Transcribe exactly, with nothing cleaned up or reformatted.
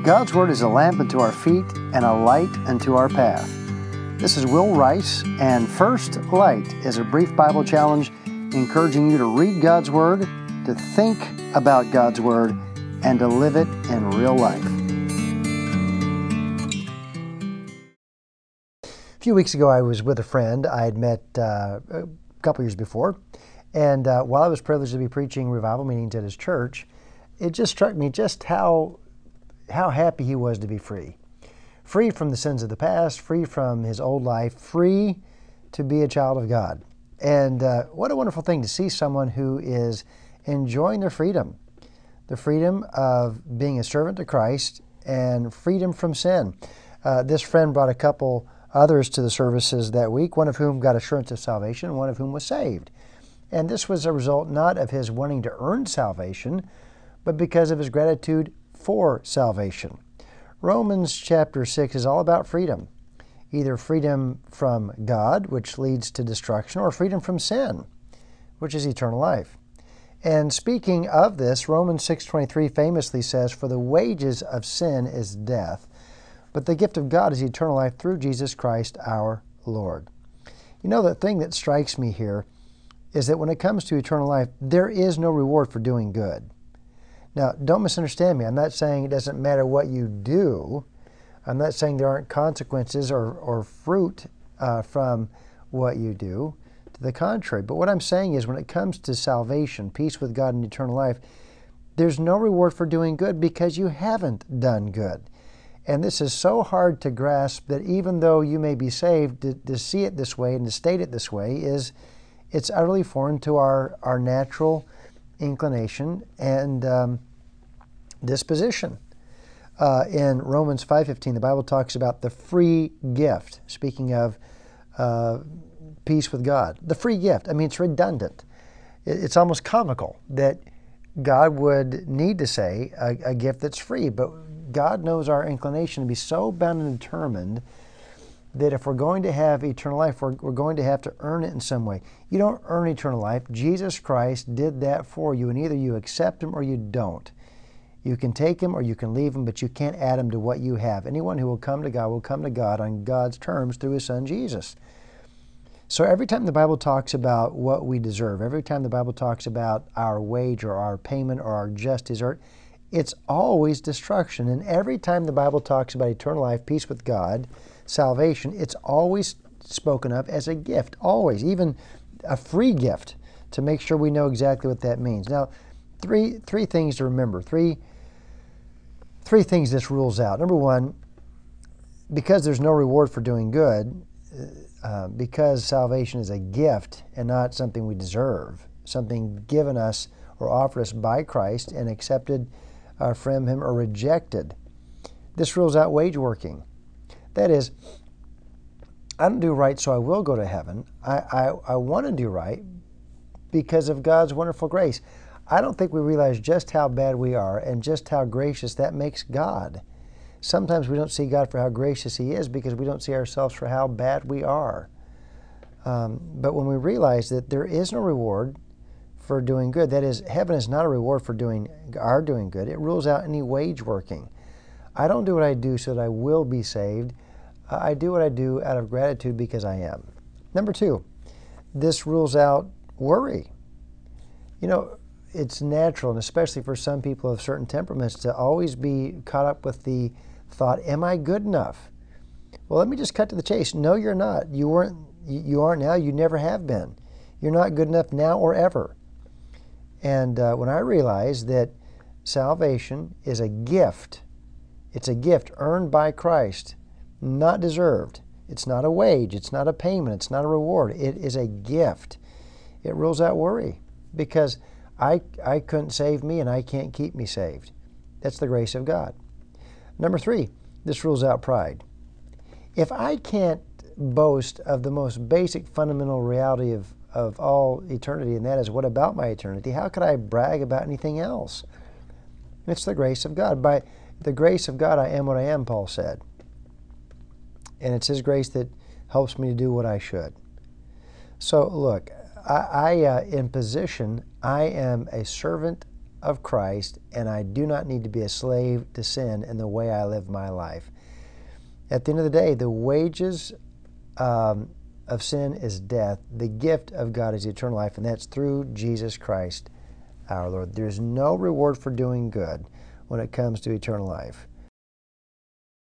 God's Word is a lamp unto our feet and a light unto our path. This is Will Rice, and First Light is a brief Bible challenge encouraging you to read God's Word, to think about God's Word, and to live it in real life. A few weeks ago, I was with a friend I had met uh, a couple years before, and uh, while I was privileged to be preaching revival meetings at his church, it just struck me just how how happy he was to be free. Free from the sins of the past, free from his old life, free to be a child of God. And uh, what a wonderful thing to see someone who is enjoying their freedom, the freedom of being a servant to Christ and freedom from sin. Uh, this friend brought a couple others to the services that week, one of whom got assurance of salvation, and one of whom was saved. And this was a result not of his wanting to earn salvation, but because of his gratitude for salvation. Romans chapter six is all about freedom. Either freedom from God, which leads to destruction, or freedom from sin, which is eternal life. And speaking of this, Romans six twenty-three famously says, "For the wages of sin is death, but the gift of God is eternal life through Jesus Christ our Lord." You know, the thing that strikes me here is that when it comes to eternal life, there is no reward for doing good. Now, don't misunderstand me. I'm not saying it doesn't matter what you do. I'm not saying there aren't consequences or, or fruit uh, from what you do. To the contrary. But what I'm saying is when it comes to salvation, peace with God, and eternal life, there's no reward for doing good because you haven't done good. And this is so hard to grasp that even though you may be saved, to, to see it this way and to state it this way is it's utterly foreign to our, our natural inclination and um, disposition. Uh, in Romans five fifteen, the Bible talks about the free gift, speaking of uh, peace with God. The free gift, I mean, it's redundant. It's almost comical that God would need to say a, a gift that's free, but God knows our inclination to be so bound and determined that if we're going to have eternal life, we're, we're going to have to earn it in some way. You don't earn eternal life. Jesus Christ did that for you, and either you accept Him or you don't. You can take Him or you can leave Him, but you can't add Him to what you have. Anyone who will come to God will come to God on God's terms through His Son, Jesus. So every time the Bible talks about what we deserve, every time the Bible talks about our wage or our payment or our just desert, it's always destruction. And every time the Bible talks about eternal life, peace with God, salvation, it's always spoken of as a gift, always, even a free gift, to make sure we know exactly what that means. Now, three three things to remember, three, three things this rules out. Number one, because there's no reward for doing good, uh, because salvation is a gift and not something we deserve, something given us or offered us by Christ and accepted uh, from Him or rejected, this rules out wage working. That is, I don't do right so I will go to heaven. I, I, I want to do right because of God's wonderful grace. I don't think we realize just how bad we are and just how gracious that makes God. Sometimes we don't see God for how gracious He is because we don't see ourselves for how bad we are. Um, but when we realize that there is no reward for doing good, that is, heaven is not a reward for doing our doing good, it rules out any wage working. I don't do what I do so that I will be saved. I do what I do out of gratitude because I am. Number two, this rules out worry. You know, it's natural, and especially for some people of certain temperaments, to always be caught up with the thought, am I good enough? Well, let me just cut to the chase. No, you're not. You weren't. You aren't now. You never have been. You're not good enough now or ever. And uh, when I realized that salvation is a gift, it's a gift earned by Christ, not deserved. It's not a wage. It's not a payment. It's not a reward. It is a gift. It rules out worry because I, I couldn't save me and I can't keep me saved. That's the grace of God. Number three, this rules out pride. If I can't boast of the most basic fundamental reality of, of all eternity, and that is, what about my eternity? How could I brag about anything else? It's the grace of God. By the grace of God, I am what I am, Paul said. And it's His grace that helps me to do what I should. So look, I, I uh, in position, I am a servant of Christ, and I do not need to be a slave to sin in the way I live my life. At the end of the day, the wages um, of sin is death. The gift of God is eternal life, and that's through Jesus Christ our Lord. There's no reward for doing good when it comes to eternal life.